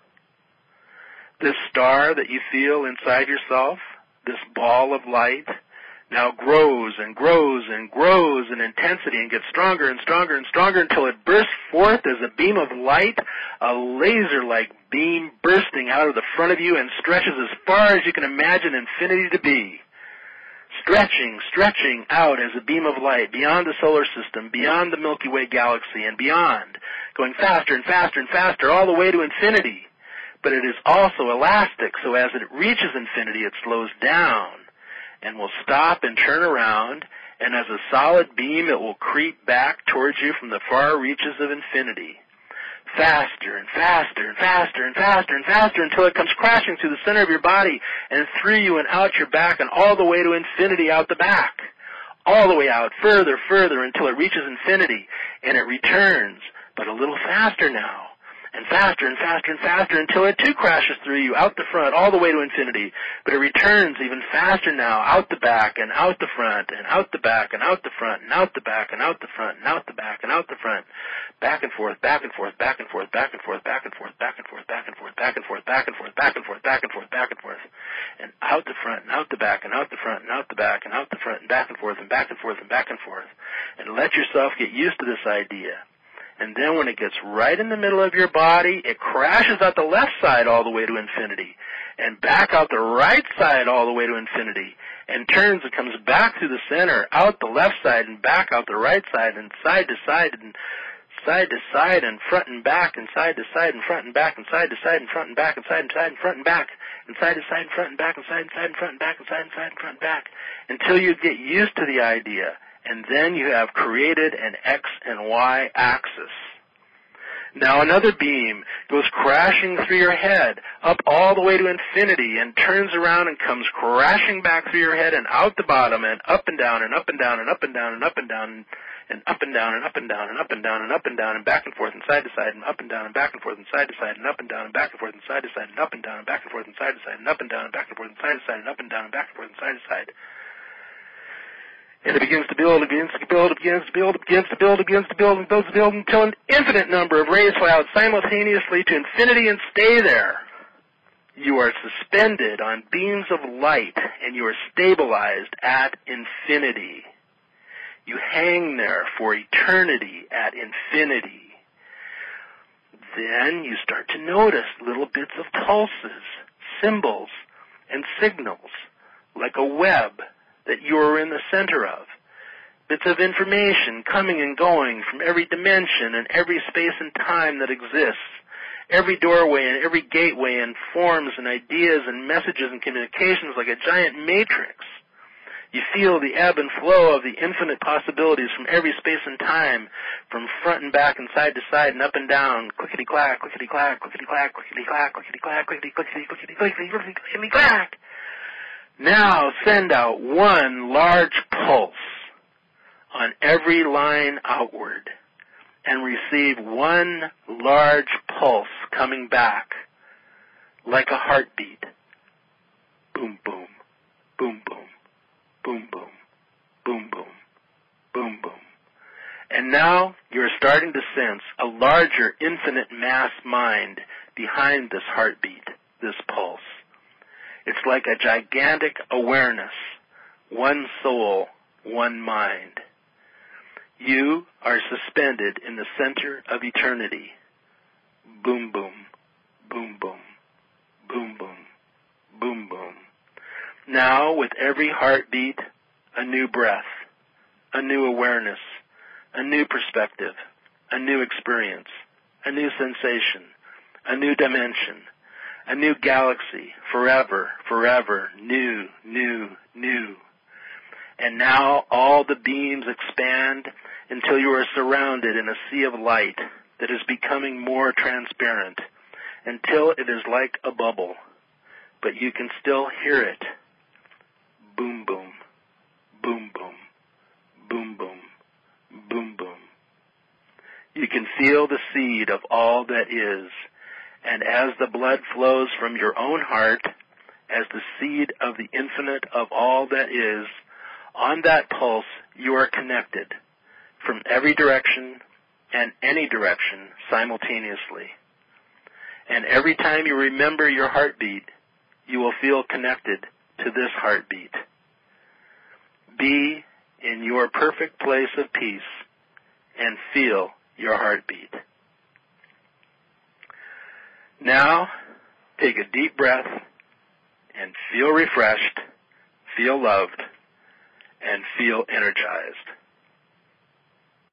This star that you feel inside yourself, this ball of light, now grows and grows and grows in intensity and gets stronger and stronger and stronger until it bursts forth as a beam of light, a laser-like beam bursting out of the front of you and stretches as far as you can imagine infinity to be. Stretching, stretching out as a beam of light beyond the solar system, beyond the Milky Way galaxy, and beyond, going faster and faster and faster all the way to infinity. But it is also elastic, so as it reaches infinity, it slows down and will stop and turn around, and as a solid beam, it will creep back towards you from the far reaches of infinity. Faster and faster and faster and faster and faster until it comes crashing through the center of your body and through you and out your back and all the way to infinity out the back. All the way out, further, further until it reaches infinity, and it returns, but a little faster now. And faster and faster and faster until it too crashes through you out the front all the way to infinity. But it returns even faster now out the back and out the front and out the back and out the front and out the back and out the front and out the back and out the front. Back and forth, back and forth, back and forth, back and forth, back and forth, back and forth, back and forth, back and forth, back and forth, back and forth, back and forth, back and forth. And out the front and out the back and out the front and out the back and out the front and back and forth and back and forth and back and forth. And let yourself get used to this idea. And then when it gets right in the middle of your body, it crashes out the left side all the way to infinity, and back out the right side all the way to infinity, and turns and comes back through the center, out the left side and back out the right side, and side to side and side to side and front and back and side to side and front and back and side to side and front and back and side to side and front and back and side to side and front and back and side to side and front and back and side to side and front and back until you get used to the idea. And then you have created an X and Y axis. Now another beam goes crashing through your head, up all the way to infinity, and turns around and comes crashing back through your head and out the bottom and up and down and up and down and up and down and up and down and up and down and up and down and up and down and up and down and back and forth and side to side and up and down and back and forth and side to side and up and down and back and forth and side to side and up and down and back and forth and side to side and up and down and back and forth and side to side and up and down and back and forth and side to side. And it begins to build, it begins to build, it begins to build, it begins to build, it begins to build, and builds to build until an infinite number of rays fly out simultaneously to infinity and stay there. You are suspended on beams of light, and you are stabilized at infinity. You hang there for eternity at infinity. Then you start to notice little bits of pulses, symbols, and signals, like a web that you are in the center of. Bits of information coming and going from every dimension and every space and time that exists. Every doorway and every gateway and forms and ideas and messages and communications like a giant matrix. You feel the ebb and flow of the infinite possibilities from every space and time, from front and back and side to side and up and down, clickety-clack, clickety-clack, clickety-clack, clickety-clack, clickety-clack, clickety-clickety, clickety-clickety, clickety-clack. Now send out one large pulse on every line outward and receive one large pulse coming back like a heartbeat. Boom, boom, boom, boom, boom, boom, boom, boom, boom, boom. And now you're starting to sense a larger infinite mass mind behind this heartbeat, this pulse. It's like a gigantic awareness, one soul, one mind. You are suspended in the center of eternity. Boom, boom, boom, boom, boom, boom, boom, boom. Now, with every heartbeat, a new breath, a new awareness, a new perspective, a new experience, a new sensation, a new dimension, a new galaxy, forever, forever, new, new, new. And now all the beams expand until you are surrounded in a sea of light that is becoming more transparent, until it is like a bubble, but you can still hear it. Boom, boom, boom, boom, boom, boom, boom, boom. You can feel the seed of all that is, and as the blood flows from your own heart, as the seed of the infinite of all that is, on that pulse you are connected from every direction and any direction simultaneously. And every time you remember your heartbeat, you will feel connected to this heartbeat. Be in your perfect place of peace and feel your heartbeat. Now, take a deep breath and feel refreshed, feel loved, and feel energized.